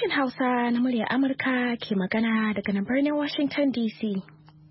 Sashen Hausa na muryar Amurka ke magana daga nan birnin Washington DC.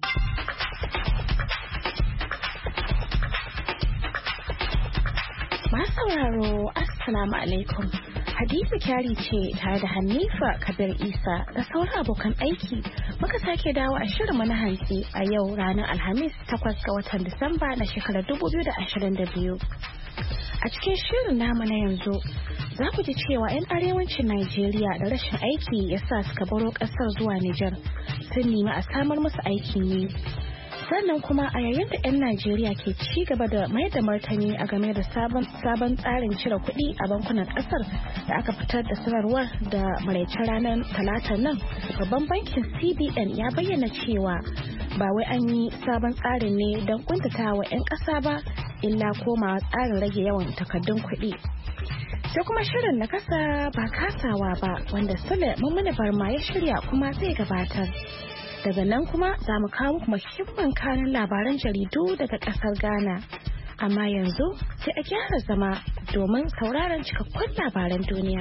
Masu sauraro, Assalamu alaikum. Hadiza Kyari ce tare da Hanifa Kabir Isa da sauran abokan aiki muka sake dawo a shirinmu na hantsi a yau ranar Alhamis 8 ga watan Disamba na shekarar 2022. A cikin shirin namu na yanzu za ku ji cewa 'yan arewacin Najeriya da rashin aiki ya sa suka baro ƙasar zuwa Nijar sun nemi a samar musu aikin yi. Sannan kuma a yayin da 'yan Najeriya ke ci gaba da mai da martani a game da sabon tsarin cire kuɗi a bankunan ƙasar da aka fitar da sanarwar da maraicin ranar Talata nan, babban bankin CBN ya bayyana cewa ba wai an yi sabon tsarin ne don kuntatawa 'yan ƙasa ba, illa komawa tsarin rage yawan takardun kuɗi. Sai kuma shirin na kasa ba kasawa ba wanda Sule Mummuni Barma ya shirya kuma zai gabatar. Daga nan kuma za mu kawo muhimman kanin labaran jaridu daga ƙasar Ghana. Amma yanzu sai a gyara zama domin sauraron cikakkun labaran duniya.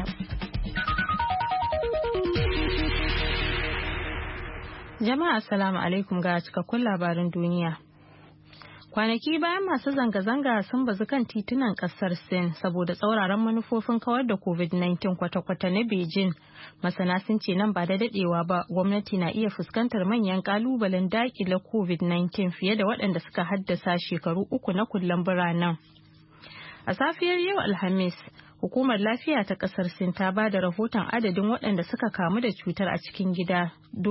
Jama'a assalamu alaikum ga cikakkun labaran duniya. Kwanaki bayan masu zanga-zanga sun bazu kan titunan kasar Sin saboda tsauraran manufofin kawar da COVID-19 kwata-kwata na Beijing. Masana sun ce nan ba da dadewa ba gwamnati na iya fuskantar manyan kalubalen dakile COVID-19 fiye da waɗanda suka haddasa shekaru 3 na kullen biranen. A safiyar yau Alhamis, Hukumar Lafiya ta kasar Sin ta ba da rahoton adadin waɗanda suka kamu da cutar a cikin gida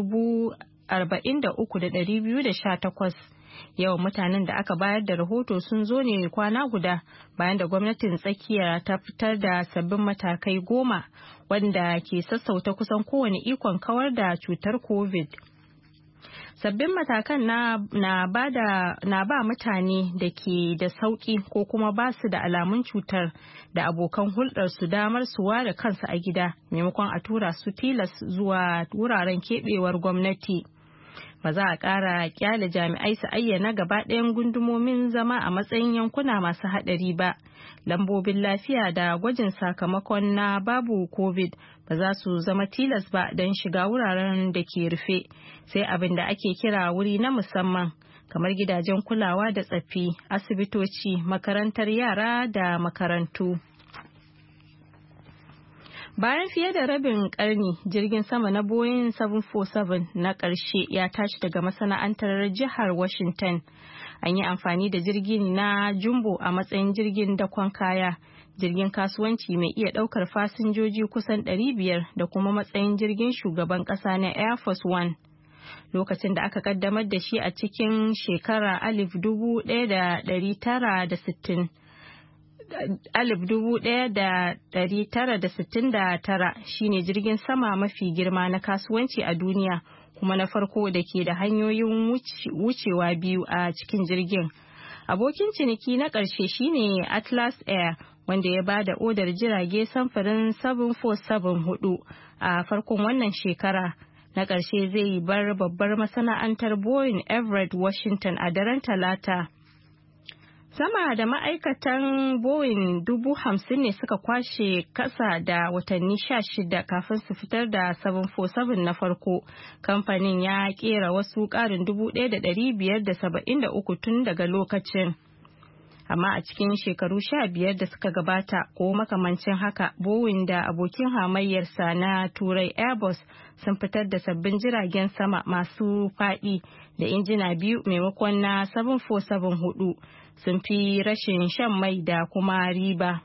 43,218. Yawan mutanen da aka bayar da rahoto sun zo ne kwana guda bayan da gwamnatin tsakiya ta fitar da sabbin matakai 10 wanda ke sassauta kusan kowane ikon kawar da cutar COVID. Sabbin matakan na ba mutane da ke da sauki ko kuma ba su da alamun cutar da abokan hulɗar su damar su ware kansu a gida maimakon a tura su tilas zuwa wuraren keɓewar gwamnati. Ba za a ƙara kyale jami'ai su ayyana gaba ɗayan gundumomin zama a matsayin yankuna masu haɗari ba. Lambobin lafiya da gwajin sakamakon na babu COVID ba za su zama tilas ba don shiga wuraren da ke rufe, sai abin da ake kira wuri na musamman, kamar gidajen kulawa da tsaffi, asibitoci, makarantar yara da makarantu. Bayan fiye da rabin karni, jirgin sama na Boeing 747 na ƙarshe ya tashi daga masana'antar jihar Washington. An yi amfani da jirgin na Jumbo a matsayin jirgin dakon kaya, jirgin kasuwanci mai iya ɗaukar fasinjoji kusan 500 da kuma matsayin jirgin shugaban ƙasa na Air Force One. Lokacin da aka kaddamar da shi a cikin shekara 1969 shine jirgin sama mafi girma na kasuwanci a duniya kuma na farko da ke da hanyoyin wucewa biyu a cikin jirgin. Abokin ciniki na ƙarshe shine Atlas Air wanda ya ba da odar jirage samfurin 747 a farkon wannan shekara. Na ƙarshe zai bar babbar masana'antar Boeing Everett, Washington a daren Talata. Sama da ma'aikatan Boeing 50,000 ne suka kwashe kasa da watanni 16 kafin su fitar da 747 na farko. Kamfanin ya kera wasu ƙarin 1,573 tun daga lokacin. Amma a cikin shekaru 15 da suka gabata ko makamancin haka, Boeing da abokin hamayyarsa na Turai Airbus sun fitar da sabbin jiragen sama masu faɗi da injina biyu maimakon na 747 hudu. Sun fi rashin shan mai da kuma riba.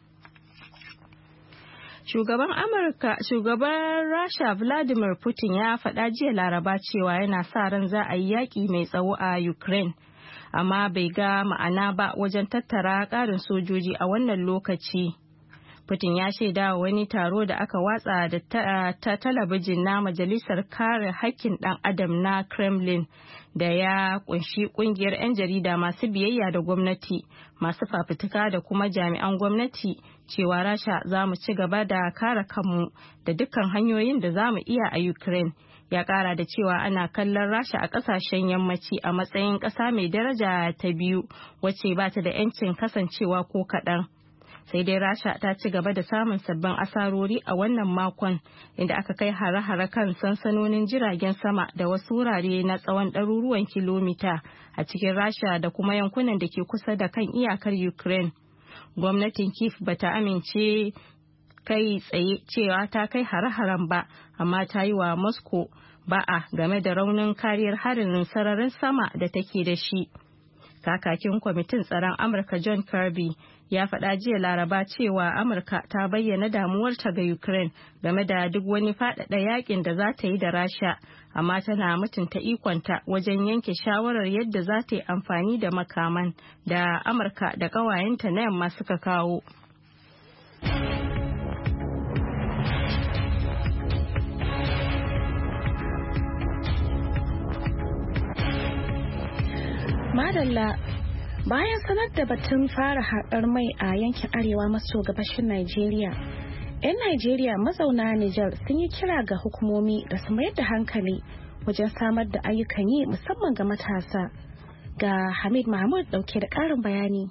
Shugaban Rasha Vladimir Putin ya faɗa jiya Laraba cewa yana sa ran za a yi yaƙi mai tsawo a Ukraine, amma bai ga ma'ana ba wajen tattara ƙarin sojoji a wannan lokaci. Putin ya shaida wani taro da aka watsa da ta talabijin na Majalisar Kare Haƙƙin ɗan Adam na Kremlin da ya kunshi ƙungiyar 'yan jarida masu biyayya da gwamnati, masu fafutuka da kuma jami'an gwamnati cewa Rasha za mu ci gaba da kare kanmu da dukkan hanyoyin da za mu iya a Ukraine. Ya ƙara da cewa ana kallon Rasha a ƙasashen yammaci a matsayin ƙasa mai daraja ta biyu wacce ba ta da 'yancin kasancewa ko kaɗan. sai dai Rasha ta ci gaba da samun sabbin asarori a wannan makon inda aka kai hare-hare kan sansanonin jiragen sama da wasu wurare na tsawon ɗaruruwan kilomita a cikin Rasha da kuma yankunan da ke kusa da kan iyakar Ukraine. Gwamnatin Kyiv bata amince kai tsaye cewa ta kai hare-haren ba, amma ta yi wa Moscow ba'a game da raunin kariyar harin sararin sama da take da shi. Kakakin kwamitin tsaron Amurka John Kirby ya faɗa jiya Laraba cewa Amurka ta bayyana damuwarta ga Ukraine game da duk wani faɗaɗa yakin da za ta yi da Rasha, amma tana mutunta ikonta wajen yanke shawarar yadda za ta yi amfani da makaman da Amurka da ƙawayenta na yamma suka kawo. Madalla, bayan sanar da batun fara haƙar mai a yankin arewa maso gabashin Najeriya, 'yan Najeriya mazauna Nijar sun yi kira ga hukumomi da su mayar da hankali wajen samar da ayyukan yi musamman ga matasa. Ga Hamid Mahmud dauke da ƙarin bayani.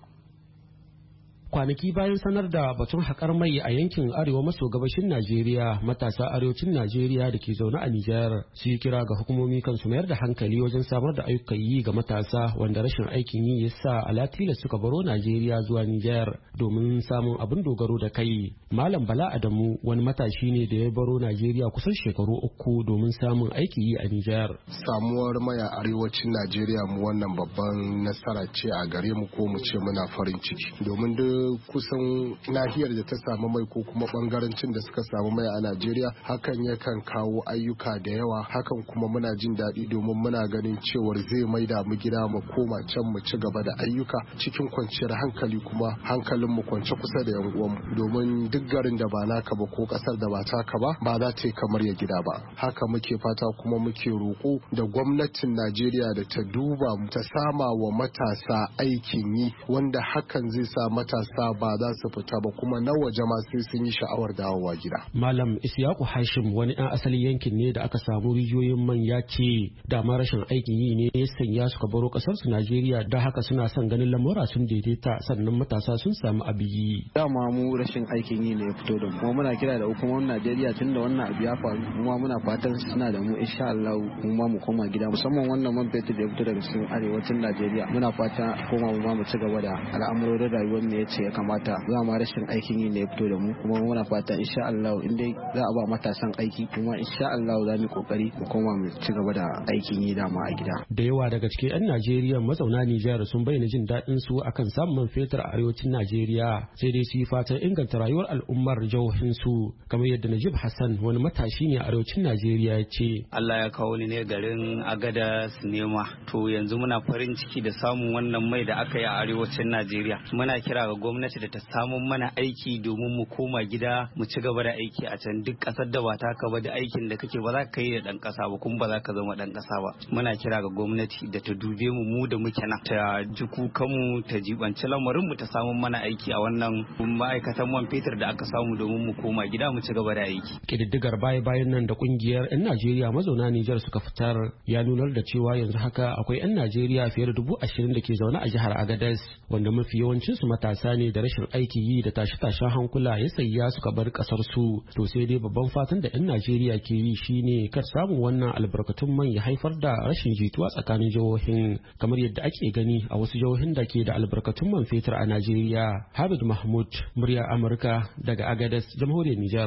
Kwanaki bayan sanar da batun haƙar mai a yankin arewa maso gabashin Najeriya, matasa arewacin Najeriya da ke zaune a Nijar su yi kira ga hukumomi kan su mayar da hankali wajen samar da ayyukan yi ga matasa wanda rashin aikin yi ya sa alatila suka baro Najeriya zuwa Nijar domin samun abin dogaro da kai. Malam Bala Adamu wani matashi ne da ya baro Najeriya kusan shekaru 3 domin samun aiki yi a Nijar. Samuwar mai a arewacin Najeriya mu wannan babban nasara ce a gare mu, ko mu ce muna farin ciki domin kusan nahiyar da ta samu mai ko kuma bangarancin da suka samu mai a Najeriya hakan yakan kawo ayyuka da yawa, hakan kuma muna jin daɗi domin muna ganin cewar zai maida mu gida mu koma can mu ci gaba da ayyuka cikin kwanciyar hankali, kuma hankalin mu kwance kusa da yan uwanmu, domin duk garin da ba naka ba ko kasar da ba taka ba za ta yi kamar ya gida ba. Haka muke fata kuma muke roƙo da gwamnatin Najeriya da ta duba ta sama wa matasa aikin yi, wanda hakan zai sa matasa ba za su fita ba kuma na waje ma sai sun yi sha'awar dawowa gida. Malam Isyaku Hashim wani ɗan asalin yankin ne da aka samu rijiyoyin man ya ce dama rashin aikin yi ne ya sanya suka baro ƙasar su Najeriya, don haka suna son ganin lamura sun daidaita sannan matasa sun samu abu yi. Dama mu rashin aikin yi ne ya fito da mu, kuma muna kira da hukumomin Najeriya tun da wannan abu ya faru, kuma muna fatan suna da mu insha Allah kuma mu koma gida, musamman wannan man fetur da ya fito daga cikin arewacin Najeriya. Muna fata koma mu ci gaba da al'amurorin rayuwar ne ya ce ya kamata. Za ma rashin aikin yi ne ya fito da mu, kuma muna fata insha Allah in dai za a ba matasan aiki kuma insha Allah za mu kokari mu koma mu ci gaba da aikin yi dama a gida. Da yawa daga cikin 'yan Najeriya mazauna Nijar sun bayyana jin daɗin su akan samun man fetur a arewacin Najeriya, sai dai su yi fatan inganta rayuwar al'ummar jihohin su, kamar yadda Najib Hassan wani matashi ne a arewacin Najeriya ya ce. Allah ya kawo ni ne garin Agada Sinema, to yanzu muna farin ciki da samun wannan mai da aka yi a arewacin Najeriya. Muna kira ga gwamnati da ta samun mana aiki domin mu koma gida mu ci gaba da aiki a can. Duk kasar da ba taka ba da aikin da kake ba za ka yi da dan kasa ba, kuma ba za ka zama dan kasa ba. Muna kira ga gwamnati da ta dube mu da muke nan, ta ji kukanmu, ta jibanci lamarin mu, ta samun mana aiki a wannan ma'aikatan man fetur da aka samu domin mu koma gida mu ci gaba da aiki. Kididdigar baya-bayan nan da kungiyar 'yan Najeriya mazauna Nijar suka fitar ya nunar da cewa yanzu haka akwai 'yan Najeriya fiye da 20,000 da ke zaune a jihar Agadez, wanda mafi yawancinsu matasa ne da rashin aiki yi da tashe-tashen hankula ya sayya suka bar kasar su. To sai dai babban fatan da 'yan Najeriya ke yi shine kar samun wannan albarkatun man ya haifar da rashin jituwa tsakanin jihohin, kamar yadda ake gani a wasu jihohin da ke da albarkatun man fetur a Najeriya. Habib Mahmud, murya Amurka daga Agadez, jamhuriyar Nijar.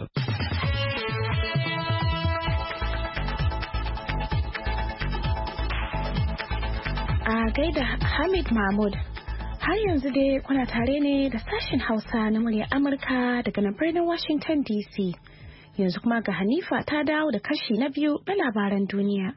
A gaida Hamid Mahmud. Har yanzu dai kuna tare ne da sashen Hausa na muryar Amurka daga nan birnin Washington DC. Yanzu kuma ga Hanifa ta dawo da kashi na biyu na labaran duniya.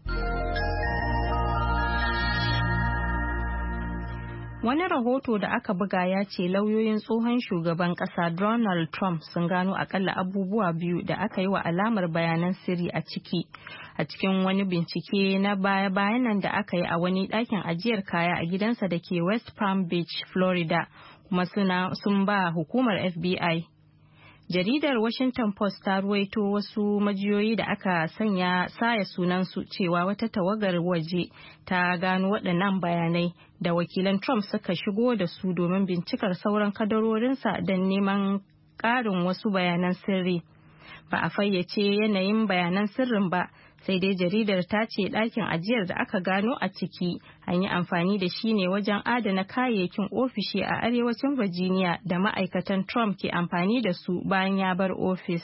Wani rahoto da aka buga ya ce lauyoyin tsohon shugaban kasa Donald Trump sun gano akalla abubuwa biyu da aka yi wa alamar bayanan sirri a cikin wani bincike na baya-bayan nan da aka yi a wani ɗakin ajiyar kaya a gidansa da ke West Palm Beach, Florida, kuma sun ba hukumar FBI. Jaridar Washington Post ta ruwaito wasu majiyoyi da aka saya sunansu cewa wata tawagar waje ta gano waɗannan bayanai da wakilan Trump suka shigo da su domin bincikar sauran kadarorinsa don neman ƙarin wasu bayanan sirri. Ba a fayyace yanayin bayanan sirrin ba, sai dai jaridar ta ce ɗakin ajiyar da aka gano a ciki an yi amfani da shi ne wajen adana kayayyakin ofishi a arewacin Virginia da ma'aikatan Trump ke amfani da su bayan ya bar ofis.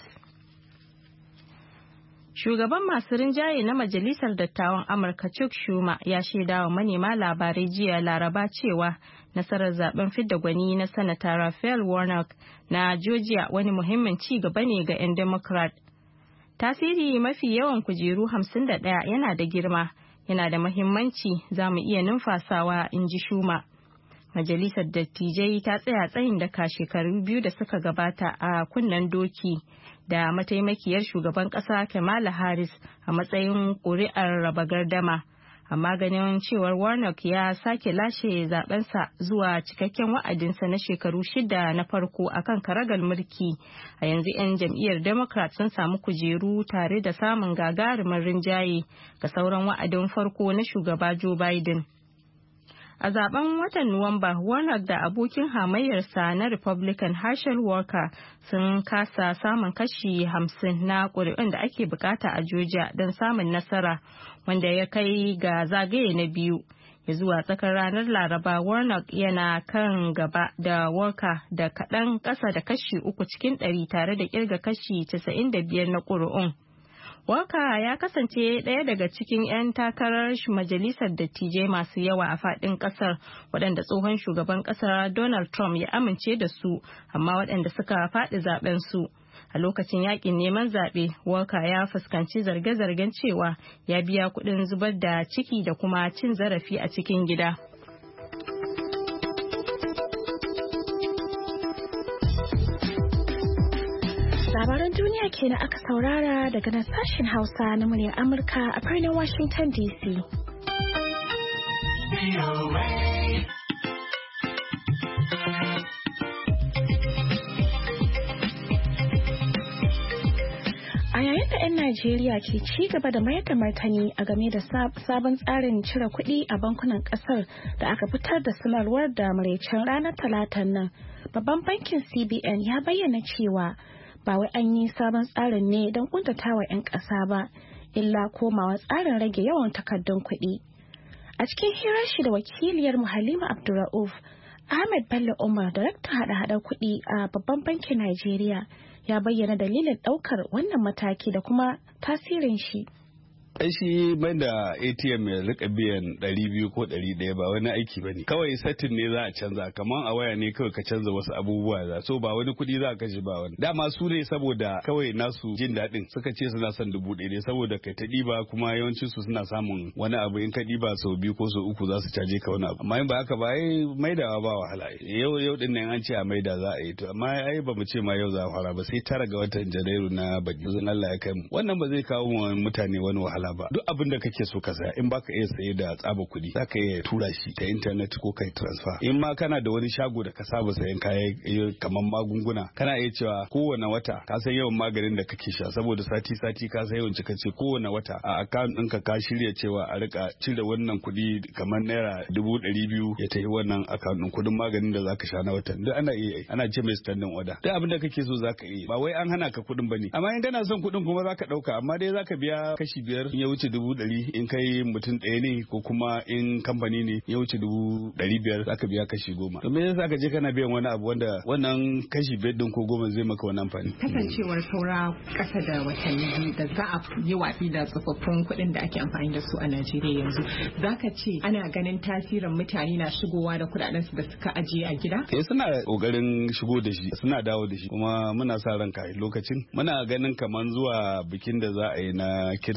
Shugaban masu rinjaye na Majalisar Dattawan Amurka Chuck Schumer ya shaidawa manema labarai jiya Laraba cewa nasarar zaben fidda gwani na Sanata Raphael Warnock na Georgia wani muhimmin ci gaba ne ga 'yan Democrat. Tasiri mafi yawan kujeru 51 yana da girma, yana da muhimmanci, za mu iya numfasawa, in ji Schumer. Majalisar Dattijai ta tsaya tsayin daka shekaru 2 da suka gabata a kunnen doki da mataimakiyar shugaban ƙasa Kamala Harris a matsayin ƙuri'ar raba gardama. Amma ganin cewar Warnock ya sake lashe zabensa zuwa cikakken wa'adinsa na shekaru 6 na farko akan karagar mulki, a yanzu 'yan jam'iyyar Democrat sun samu kujeru tare da samun gagarumin rinjaye ga sauran wa'adin farko na shugaba Joe Biden. A zaben watan Nuwamba, Warnock da abokin hamayyarsa na Republican Herschel Walker sun kasa samun kashi 50 na ƙuri'un da ake bukata a Georgia don samun nasara, wanda ya kai ga zagaye na biyu. Ya zuwa tsakar ranar Laraba, Warnock yana kan gaba da Walker da kaɗan ƙasa da kashi 3 cikin 100 tare da ƙirga kashi 95 na ƙuri'un. Walker ya kasance ɗaya daga cikin 'yan takarar majalisar dattijai masu yawa a faɗin ƙasar waɗanda tsohon shugaban ƙasar Donald Trump ya amince da su, amma waɗanda suka faɗi zaben su. A lokacin yakin neman zaɓe, Walker ya fuskanci zarge-zargen cewa ya biya kuɗin zubar da ciki da kuma cin zarafi a cikin gida. Labaran duniya kenan aka saurara daga nan sashen Hausa na muryar Amurka a birnin Washington DC. A yayin da 'yan Najeriya ke ci gaba da mayar da martani a game da sabon tsarin cire kuɗi a bankunan ƙasar da aka fitar da sanarwar da maraicen ranar Talatan nan, babban bankin CBN ya bayyana cewa ba wai an yi sabon tsarin ne don kuntatawa 'yan ƙasa ba, illa komawa tsarin rage yawan takardun kuɗi. A cikin hirar shi da wakiliyar Halima Abdulra'uf, Ahmed Bello Umar, daraktan hada-hadar kuɗi a babban bankin Najeriya, ya bayyana dalilin ɗaukar wannan mataki da kuma tasirin shi. shi mai da ATM ya rika biyan 200 ko 100 ba wani aiki ba ne. Kawai satin ne za a canza, kamar a waya ne kawai ka canza wasu abubuwa za. So ba wani kuɗi za a kashe ba wani. Dama su ne saboda kawai nasu jin daɗin suka ce suna son 1,000 saboda kai ta ɗiba, kuma yawancin su suna samun wani abu in ka ɗiba sau 2 ko sau 3 za su caje ka wani abu. Amma in ba haka ba ai maidawa ba wahala. Yau din nan an ce a maida za a yi to, amma ai ba mu ce ma yau za a fara ba, sai 9 ga watan Janairu na baki. Allah ya kai mu. Wannan ba zai kawo mutane wani wahala ba. Duk abin da kake so ka saya, in baka iya saye da tsaba kuɗi za ka iya tura shi ta intanet ko kai transfer. In ma kana da wani shago da ka saba sayan kaya kamar magunguna, kana iya cewa kowane wata ka san yawan maganin da kake sha, saboda sati ka san yawan cikace kowane wata a account ɗinka ka shirya cewa a rika cire wannan kuɗi kamar naira 200,000 ya tafi wannan account ɗin kuɗin maganin da zaka sha na watan. Duk ana iya, ana ce mai standing order. Duk abin da kake so zaka iya, ba wai an hana ka kuɗin bane. Amma in kana son kuɗin kuma zaka ɗauka, amma dai zaka biya kashi 5 in ya wuce 100,000, in kai mutum ɗaya ne ko kuma in kamfani ne ya wuce 500,000 zaka biya kashi 10. To me yasa ka je kana biyan wani abu wanda wannan kashi 5 din ko 10 zai maka wani amfani? Kasancewar saura kasa da watanni da za a yi watsi da tsofaffin kuɗin da ake amfani da su a Najeriya yanzu, zaka ce ana ganin tasirin mutane na shigowa da kuɗaɗen su da suka ajiye a gida? Suna kokarin shigo da shi, suna dawo da shi, kuma muna sa ran kai lokacin muna ganin kaman zuwa bikin da za a yi na Kirsimeti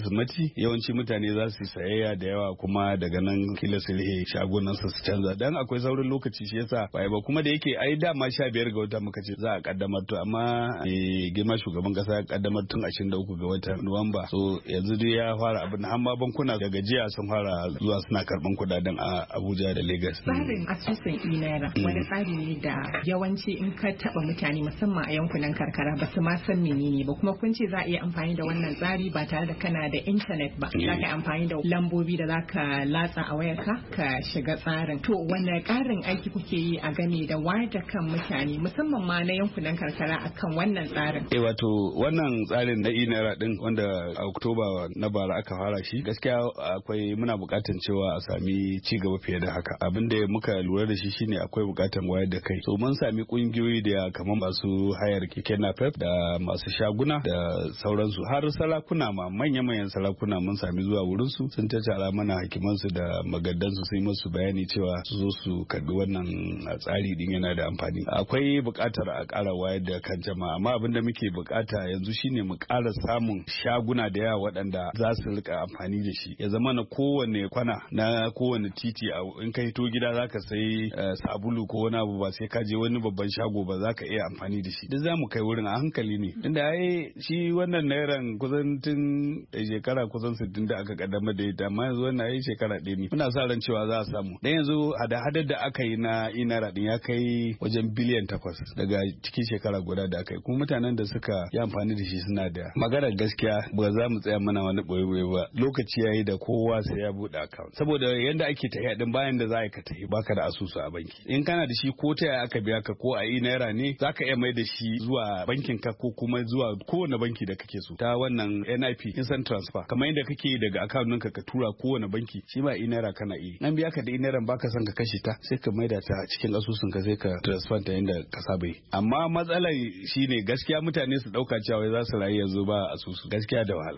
sauki yawanci mutane za su sayayya da yawa kuma daga nan kila su rihe shagunan su canza dan akwai saurin lokaci shi yasa ba kuma da yake ai dama 15 ga wata muka ce za a kaddamar to amma girma shugaban kasa ya kaddamar tun 23 ga watan Nuwamba so yanzu dai ya fara abin har ma bankuna daga jiya sun fara zuwa suna karban kudaden a Abuja da Lagos. Tsarin asusun e-naira wani tsari ne da yawanci in ka taba mutane musamman a yankunan karkara ba su ma san menene ba kuma kun ce za a iya amfani da wannan tsari ba tare da kana da intanet ba za ka amfani da lambobi da za ka latsa a wayarka ka shiga tsarin. To wanne ƙarin aiki kuke yi a game da wayar da kan mutane musamman ma na yankunan karkara akan wannan tsarin? Wato wannan tsarin na e-naira din wanda a Oktoba na bara aka fara shi gaskiya akwai muna buƙatar cewa a sami ci gaba fiye da haka. Abin da muka lura da shi shine akwai buƙatar wayar da kai. So mun sami kungiyoyi da kamar masu hayar keke napep da masu shaguna da sauransu har sarakuna ma manya-manyan sarakuna mun sami zuwa wurin su sun tattara mana hakimansu da magadansu sai musu bayani cewa su zo su karbi wannan tsari din yana da amfani. Akwai buƙatar a ƙara wayar da kan jama'a amma abin da muke buƙata yanzu shine mu ƙara samun shaguna da yawa waɗanda za su rika amfani da shi ya zama na kowane kwana na kowane titi in ka hito gida zaka sai sabulu ko wani abu ba sai ka je wani babban shago ba zaka iya amfani da shi duk za mu kai wurin a hankali ne inda ai shi wannan nairan kusan tun shekara kusan 60 da aka kaddamar da ita amma yanzu wannan ai shekara ɗaya ne muna sa ran cewa za a samu dan yanzu hada-hadar da aka yi na inara din ya kai wajen biliyan 8 daga cikin shekara guda da aka yi kuma mutanen da suka yi amfani da shi suna da maganar gaskiya ba za mu tsaya mana wani boye ba lokaci yayi da kowa sai ya bude account saboda yanda ake tafiya din bayan da za ka tafi baka da asusu a banki in kana da shi ko ta yaya aka biya ka ko a yi naira ne zaka iya mai da shi zuwa bankin ka ko kuma zuwa kowane banki da kake so ta wannan NIP instant transfer kamar yadda kake daga account ɗinka ka tura kowane banki shi ma naira kana yi an biya ka da naira baka son ka kashe ta sai ka maida ta cikin asusun ka sai ka transfer ta yanda ka saba yi amma matsalar shine gaskiya mutane su dauka cewa za su rayu yanzu ba asusu gaskiya da wahala.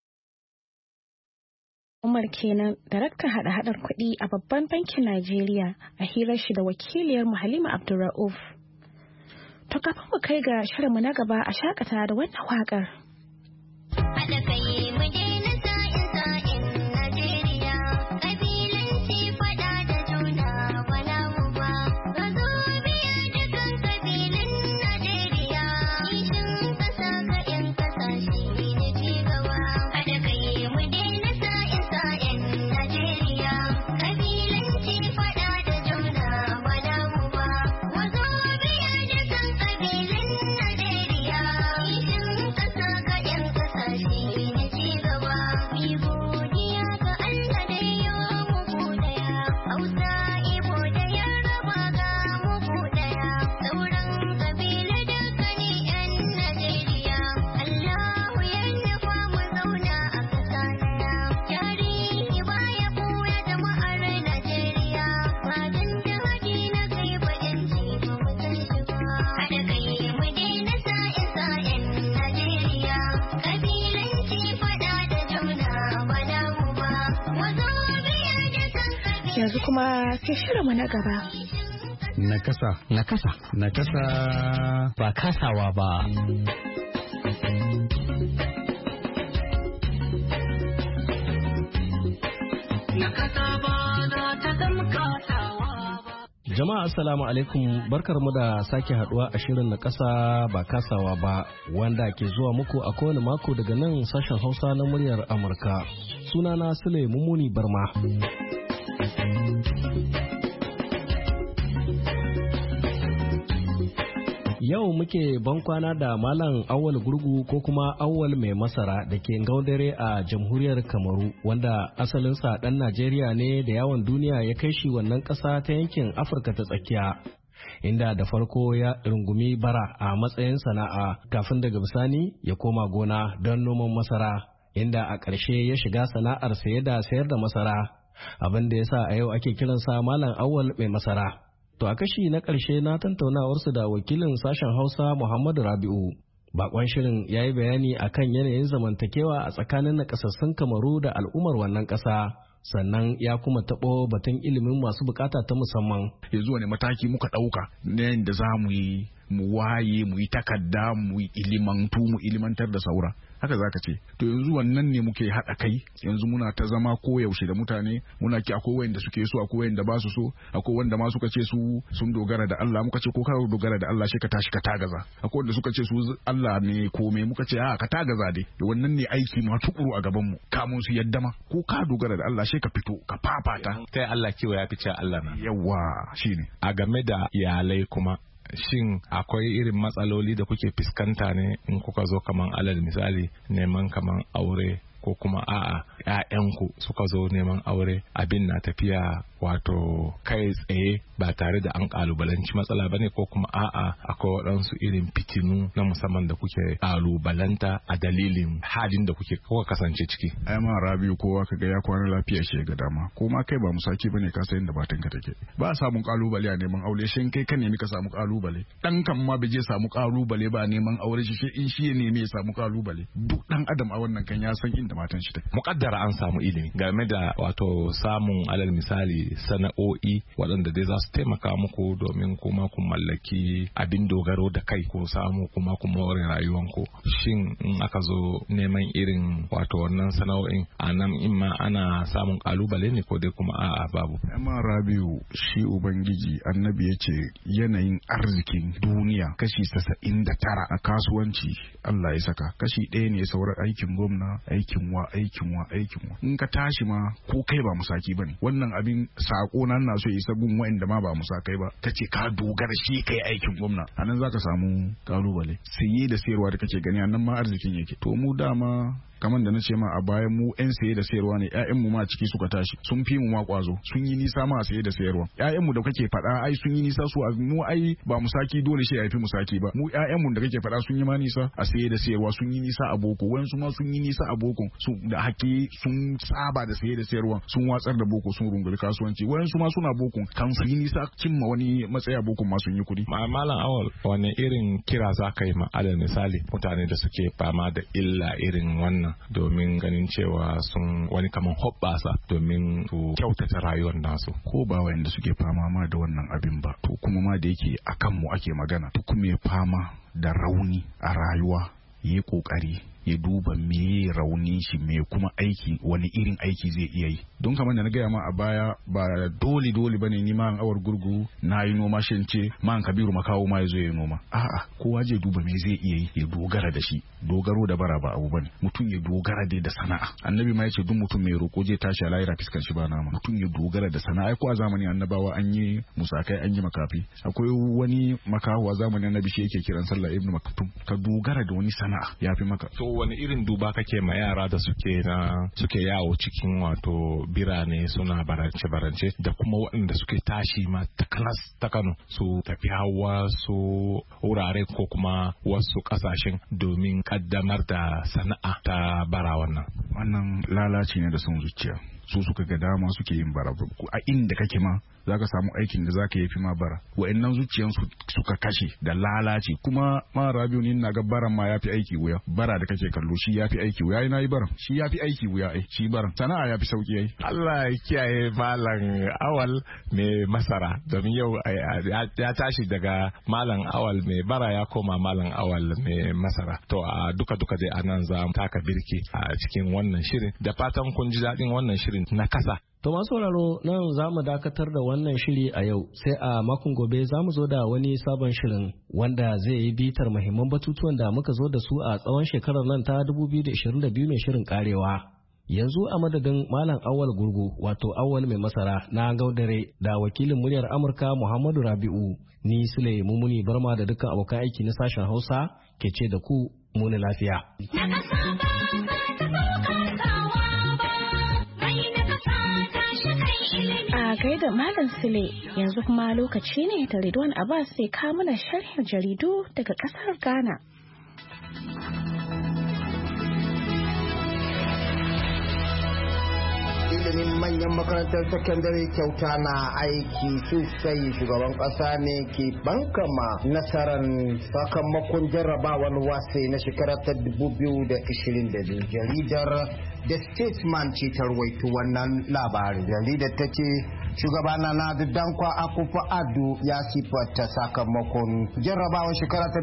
Umar kenan daraktan hada-hadar kuɗi a babban bankin Najeriya a hirar shi da wakiliyar Halima Abdulrauf. To kafin mu kai ga shirinmu na gaba a shakata da wannan waƙar. Haɗa kai mu daina sa'in Najeriya, ƙabilanci faɗa da juna bala mu ba. Ka zo biya dukan ƙabilun Najeriya, kishin ƙasa ga 'yan ƙasashe da ci gaba. Haɗa kai mu daina sa'in Najeriya, ƙabilanci faɗa da juna bala mu ba. Ka zo biya dukan ƙabilun Najeriya, kishin ƙasa ga 'yan ƙasashe da ci gaba. Mi godiya ga Allah da ya muku daya, Hausa, Ibo da Yaraba ga muku daya, sauran ƙabilu duka ne 'yan Najeriya. Allahu ya nufa mu zauna a ƙasa daya, tarihi baya ɓuya jama'ar Najeriya, ba dan jihadi na kai ba 'yanci ba mu san shi ba. Haɗa kai mu daina sa'in Najeriya, ƙabilanci faɗa da juna bala mu ba. Wazo biya da kan Yanzu kuma sai shirinmu na gaba. Nakasa. Nakasa. Nakasa. Ba kasawa ba. Jama'a assalamu alaikum, barkarmu da sake haduwa a shirin na kasa ba kasawa ba wanda ke zuwa muku a kowane mako daga nan sashen Hausa na muryar Amurka. Sunana Sule Mumuni Barma. Yau muke bankwana da Malam Awal Gurgu ko kuma Awal Mai Masara da ke Gaudare a Jamhuriyar Kamaru wanda asalinsa ɗan Najeriya ne da yawon duniya ya kai shi wannan ƙasa ta yankin Afirka ta tsakiya. Inda da farko ya rungumi bara a matsayin sana'a kafin daga bisani ya koma gona don noman masara inda a ƙarshe ya shiga sana'ar saye da sayar da masara abin da ya sa a yau ake kiransa Malam Awal Mai Masara. To a kashi na ƙarshe na tantaunawarsu da wakilin sashen Hausa Muhammadu Rabi'u. Bakon shirin ya yi bayani akan yanayin zamantakewa a tsakanin nakasassun Kamaru da al'ummar wannan ƙasa. Sannan ya kuma taɓo batun ilimin masu bukata ta musamman. Yanzu wani mataki muka ɗauka na yadda za mu yi mu waye mu yi takarda mu yi ilimantar da saura. haka zaka ce. To yanzu wannan ne muke haɗa kai, yanzu muna ta zama koyaushe da mutane, muna ki akwai wanda suke so, akwai wanda ba su so, akwai wanda ma suka ce su sun dogara da Allah, muka ce ko ka dogara da Allah shi ka tashi ka tagaza. Akwai wanda suka ce su Allah ne komai, muka ce a ka tagaza dai. Wannan ne aiki ma tukuru a gaban mu, kamun su yadda ma ko ka dogara da Allah shi ka fito ka fafata. Kai Allah kiwo ya fice Allah na. Yawa shine. A game da iyalai kuma shin akwai irin matsaloli da kuke fuskanta ne in kuka zo kaman alal misali neman kaman aure ko kuma a'a ƴaƴanku suka zo neman aure abin na tafiya wato kai tsaye ba tare da an kalubalanci matsala bane ko kuma a'a akwai waɗansu irin fitinu na musamman da kuke kalubalanta a dalilin halin da kuka kasance ciki. Ai ma Rabiu kowa kaga ya kwana lafiya shi ga dama ko ma kai ba musaki bane ka san da batanka take. Ba samun kalubale a neman aure shin kai ka nemi ka samu kalubale. Dan kan ma bai je samu kalubale ba neman aure shi in shi ya nemi ya samu kalubale. Duk dan adam a wannan kan ya san da matan shi take. Muƙaddara an samu ilimi game da wato samun alal misali sana'o'i waɗanda dai za su taimaka muku domin kuma ku mallaki abin dogaro da kai ko samu kuma ku more rayuwanku. Shin in aka zo neman irin wato wannan sana'o'in a nan in ma ana samun kalubale ne ko dai kuma a'a babu. Amma Rabiu shi Ubangiji Annabi ya ce yanayin arzikin duniya kashi 99 a kasuwanci Allah ya saka, kashi 1 ne sauran aikin gwamna, aikin wa in ka tashi ma ko kai ba musaki bane. Wannan abin sako nan na so isa gun wa'anda ma ba musakai ba, kace ka dogara shi kai aikin gwamna, anan zaka samu kalubale. Saye da sayarwa da kake gani anan ma arzikin yake. To mu dama kamar da na ce ma a bayan mu 'yan saye da sayarwa ne, 'ya'yanmu ma ciki suka tashi, sun fi mu ma kwazo, sun yi nisa ma a saye da sayarwa. 'Ya'yanmu da kake faɗa ai sun yi nisa su, mu ai ba musaki dole shi ya fi musaki ba. Mu 'ya'yanmu da kake faɗa sun yi ma nisa a saye da sayarwa, sun yi nisa a boko, wayansu ma sun yi nisa a boko, su da haƙi sun saba da saye da sayarwa, sun watsar da boko sun rungumi kasuwanci. Wayansu ma suna boko kan su yi nisa cimma wani matsaya boko ma sun yi kuɗi. Malam Awal, wani irin kira za ka yi ma alal misali mutane da suke fama da illa irin wannan domin ganin cewa sun wani kaman hoɓɓasa domin su kyautata rayuwar nasu? Ko ba wanda suke fama ma da wannan abin ba, to kuma ma da yake akan mu ake magana, to kuma ya fama da rauni a rayuwa yi kokari ya duba me rauni shi, me kuma aiki, wani irin aiki zai iya yi. Don kamar da na gaya ma a baya, ba dole bane ni ma an Awal Gurgu na yi noma shin ce ma an Kabiru Makaho ma ya zo ya noma. A'a, kowa zai duba me zai iya yi ya dogara da shi. Dogaro da bara ba abu bane. Mutum ya dogara dai da sana'a. Annabi ma yace duk mutum mai roko zai tashi a lahira fiskan shi ba nama. Mutum ya dogara da sana'a. Ai ko a zamanin annabawa an yi musakai, an yi makafi. Akwai wani makaho a zamanin annabi shi yake kiran sallah Ibn Maktum. Ka dogara da wani sana'a yafi maka. So wani irin duba kake ma yara da suke yawo cikin wato birane suna barance da kuma waɗanda suke tashi ma ta Kano su tafi hawa su wurare ko kuma wasu ƙasashen domin kaddamar da sana'a ta bara wannan lalaci ne da son zuciya. Su suka ga dama suke yin bara a inda kake ma zaka samu aikin da zaka yi fi ma bara. Wa'annan zuciyan suka kashe da lalaci. Kuma ma Rabiu ni na ga baran ma yafi aiki wuya. Bara da kake kallo shi yafi aiki wuya. Ina yi baran shi yafi aiki wuya ai. Shi baran sana'a yafi sauki ai. Allah ya kiyaye Malam Awal mai masara, domin yau ya tashi daga Malam Awal mai bara ya koma Malam Awal mai masara. To a duka dai anan za mu taka birki a cikin wannan shirin. Da fatan kun ji daɗin wannan shirin na kasa. To masu sauraro nan za mu dakatar da wannan shiri a yau, sai a makon gobe za mu zo da wani sabon shirin wanda zai yi bitar muhimman batutuwan da muka zo da su a tsawon shekarar nan ta 2022 mai shirin karewa. Yanzu a madadin Malam Awal Gurgu wato Awal mai masara na Gaudare da wakilin muryar Amurka Muhammadu Rabi'u, ni Sule Mumuni Barma da dukkan abokan aiki na sashen Hausa ke ce da ku muni lafiya. A gaida Malam Sule, yanzu kuma lokaci ne da Ridwan Abbas sai ka mana sharhin jaridu daga kasar Ghana. Ilimin manyan makarantar sakandare kyauta na aiki sosai. Shugaban kasa ne ke bankama nasarar sakamakon jarrabawar wasai na shekarar ta 2022. Jaridar The Statesman ce ta rawaito wannan labarin. Jaridar ta ce Shugaba Nana Dankwa Akufo-Addo ya sifata sakamakon jarrabawar shekara ta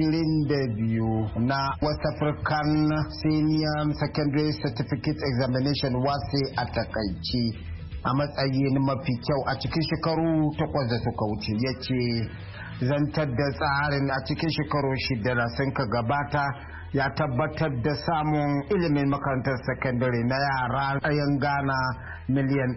2022 na West African Senior Secondary Certificate Examination WASSCE a takaici a matsayin mafi kyau a cikin shekaru 8 da suka wuce. Ya ce zantar da tsarin a cikin shekaru 6 da sun ka gabata ya tabbatar da samun ilimin makarantar sakandare na yara ɗayan Ghana miliyan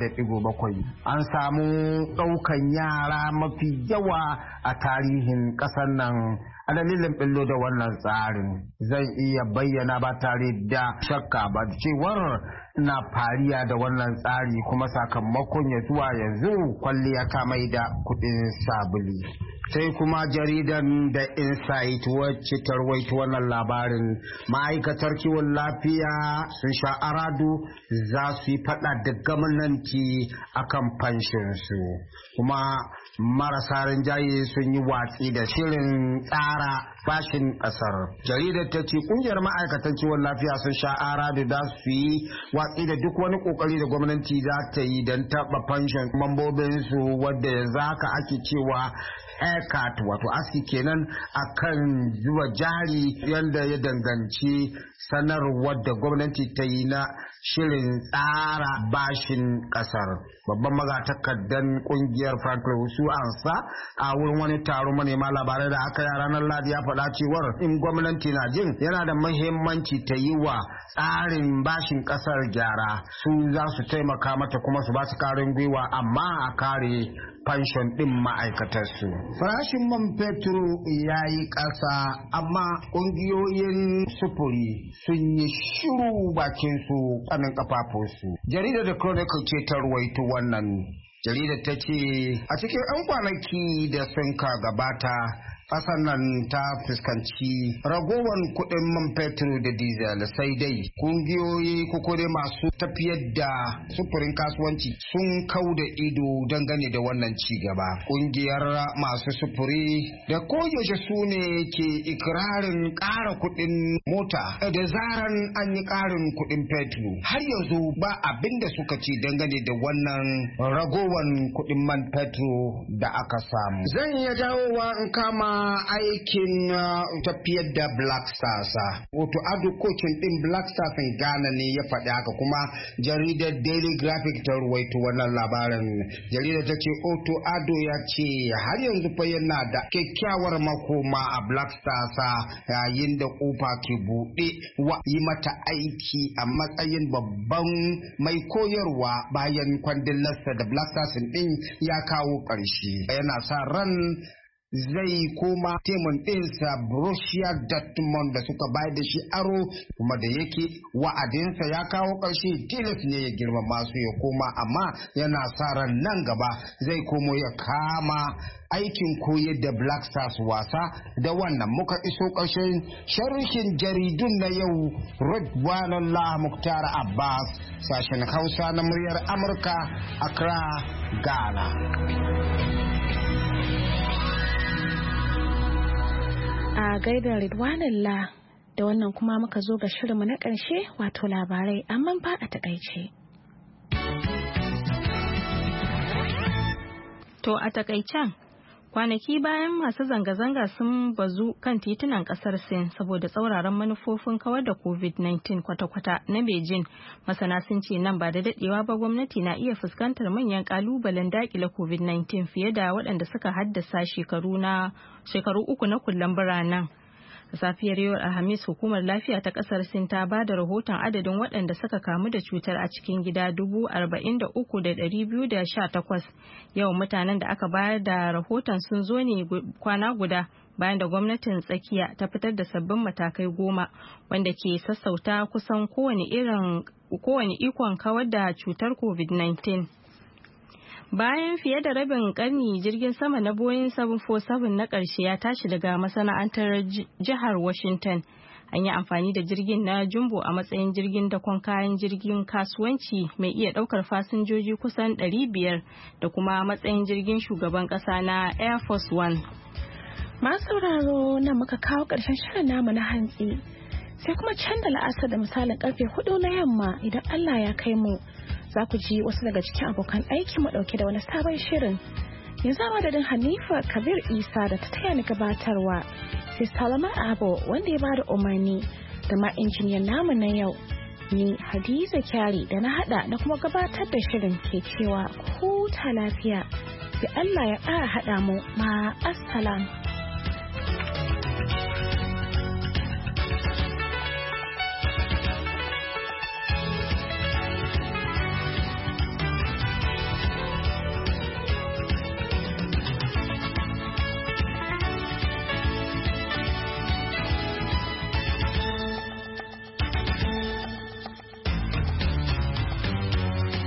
1.7. An samu ɗaukan yara mafi yawa a tarihin ƙasar nan a dalilin ɓillo da wannan tsarin. Zan iya bayyana ba tare da shakka ba cewar na fariya da wannan tsari kuma sakamakon ya zuwa yanzu kwalliya ta mai da kuɗin sabuli. Sai kuma jaridan da Insight wacce ta rawaito wannan labarin, ma'aikatar kiwon lafiya sun sha aradu za su yi fada da gwamnati akan fanshinsu, kuma marasa rinjaye sun yi watsi da shirin tsara bashin kasar. Jaridar ta ce kungiyar ma'aikatan kiwon lafiya sun sha aradu da su yi watsi da duk wani kokari da gwamnati za ta yi don taɓa fanshin mambobinsu wadda yanzu haka ake cewa haircut wato aski kenan akan zuwa jari yadda ya danganci sanarwar da gwamnati ta yi na shirin tsara bashin kasar. Babban magatakardan kungiyar Franklin Usu Ansa a wurin wani taron manema labarai da aka yi ranar Ladi ya faɗa cewar in gwamnati na jin yana da muhimmanci ta yi wa tsarin bashin kasar gyara, su za su taimaka mata kuma su ba su karin gwiwa amma a kare fanshon din ma'aikatarsu. Farashin man fetur ya yi ƙasa amma ƙungiyoyin sufuri sun yi shiru bakin su kanin kafafunsu. Jaridar da Chronicle ce ta ruwaito wannan. Jaridar ta ce a cikin 'yan kwanaki da sun ka gabata ƙasar nan ta fuskanci ragowar kuɗin man fetur da diesel, sai dai kungiyoyi dai masu tafiyar da sufurin kasuwanci sun kau da ido dangane da wannan ci gaba. Kungiyar masu sufuri da koyaushe su ne ke ikirarin ƙara kuɗin mota da zaran an yi ƙarin kuɗin fetur. Har yanzu ba abin da suka ci dangane da wannan ragowar kuɗin man fetur da aka samu. Zan iya dawowa in kama aikin tafiyar da Black Stars. Wato Ado kocin din Black Stars in Ghana ne ya faɗi haka, kuma jaridar Daily Graphic ta ruwaito wannan labarin. Jaridar ta ce Otto Ado ya ce har yanzu fa yana da kyakkyawar makoma a Black Stars yayin da kofa ke buɗe wa yi mata aiki a matsayin babban mai koyarwa bayan kwandilarsa da Black Stars din ya kawo ƙarshe. Yana sa ran zai koma temun ɗinsa Borussia Dortmund da suka bayar da shi aro, kuma da yake wa'adinsa ya kawo ƙarshe tilas ne ya girmama su ya koma, amma yana sa ran nan gaba zai komo ya kama aikin koyar da Black Stars wasa. Da wannan muka iso ƙarshen sharhin jaridun na yau. Ridwanullah Muktar Abbas, sashen Hausa na muryar Amurka, Accra, Ghana. A gaidar Ridwanullah, da wannan kuma muka zo ga shirinmu na ƙarshe wato labarai amma ba a takaice. To a takaicen, kwanaki bayan masu zanga-zanga sun bazu kan titunan kasar Sin saboda tsauraran manufofin kawar da COVID-19 kwata-kwata na Beijing, masana sun ce nan ba da dadewa ba gwamnati na iya fuskantar manyan kalubalen dakile COVID-19 fiye da waɗanda suka haddasa shekaru uku na kullen biranen. A safiyar yau Alhamis, hukumar lafiya ta kasar Sin ta ba da rahoton adadin waɗanda suka kamu da cutar a cikin gida 43,218. Yawan mutanen da aka bayar da rahoton sun zo ne kwana guda bayan da gwamnatin tsakiya ta fitar da sabbin matakai 10 wanda ke sassauta kusan kowane ikon kawar da cutar COVID-19. Bayan fiye da rabin karni, jirgin sama na Boeing 747 na ƙarshe ya tashi daga masana'antar jihar Washington. An yi amfani da jirgin na Jumbo a matsayin jirgin dakon kayan jirgin kasuwanci mai iya ɗaukar fasinjoji kusan 500 da kuma matsayin jirgin shugaban ƙasa na Air Force One. Masu sauraro nan muka kawo ƙarshen shirin namu na hantsi. Sai kuma can da la'asar da misalin karfe 4 na yamma idan Allah ya kai mu. za ku ji wasu daga cikin abokan aikin mu dauke da wani sabon shirin. Yanzu a madadin Hanifa Kabir Isa da ta taya ni gabatarwa, sai Salama Abo wanda ya bada umarni da ma injiniyan namu na yau. Ni Hadiza Kyari da na hada na kuma gabatar da shirin ke cewa huta lafiya. Sai Allah ya ƙara haɗa mu ma assalam.